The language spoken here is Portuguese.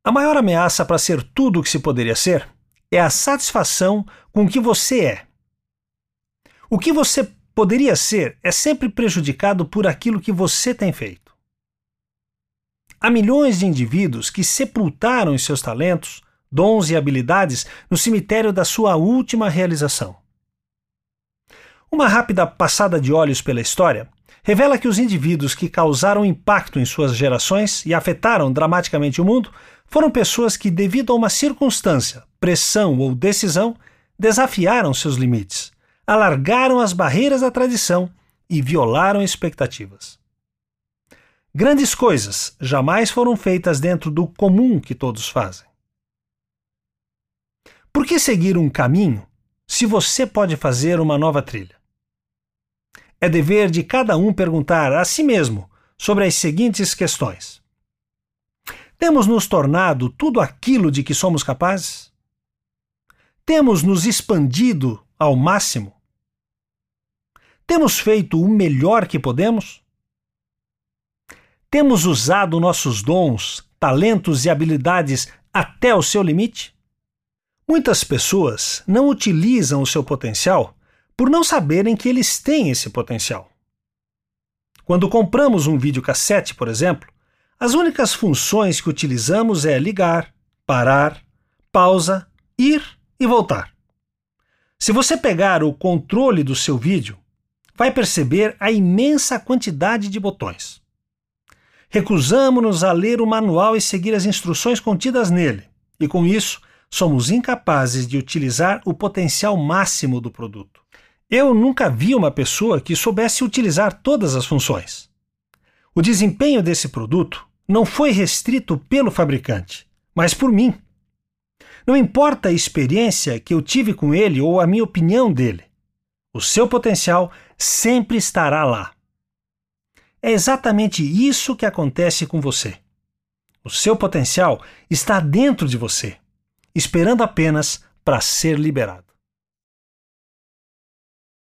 A maior ameaça para ser tudo o que se poderia ser é a satisfação com o que você é. O que você poderia ser é sempre prejudicado por aquilo que você tem feito. Há milhões de indivíduos que sepultaram os seus talentos, dons e habilidades no cemitério da sua última realização. Uma rápida passada de olhos pela história revela que os indivíduos que causaram impacto em suas gerações e afetaram dramaticamente o mundo foram pessoas que, devido a uma circunstância, pressão ou decisão, desafiaram seus limites, alargaram as barreiras da tradição e violaram expectativas. Grandes coisas jamais foram feitas dentro do comum que todos fazem. Por que seguir um caminho se você pode fazer uma nova trilha? É dever de cada um perguntar a si mesmo sobre as seguintes questões: temos nos tornado tudo aquilo de que somos capazes? Temos nos expandido ao máximo? Temos feito o melhor que podemos? Temos usado nossos dons, talentos e habilidades até o seu limite? Muitas pessoas não utilizam o seu potencial por não saberem que eles têm esse potencial. Quando compramos um videocassete, por exemplo, as únicas funções que utilizamos é ligar, parar, pausa, ir e voltar. Se você pegar o controle do seu vídeo, vai perceber a imensa quantidade de botões. Recusamo-nos a ler o manual e seguir as instruções contidas nele, e com isso, somos incapazes de utilizar o potencial máximo do produto. Eu nunca vi uma pessoa que soubesse utilizar todas as funções. O desempenho desse produto não foi restrito pelo fabricante, mas por mim. Não importa a experiência que eu tive com ele ou a minha opinião dele, o seu potencial sempre estará lá. É exatamente isso que acontece com você. O seu potencial está dentro de você, esperando apenas para ser liberado.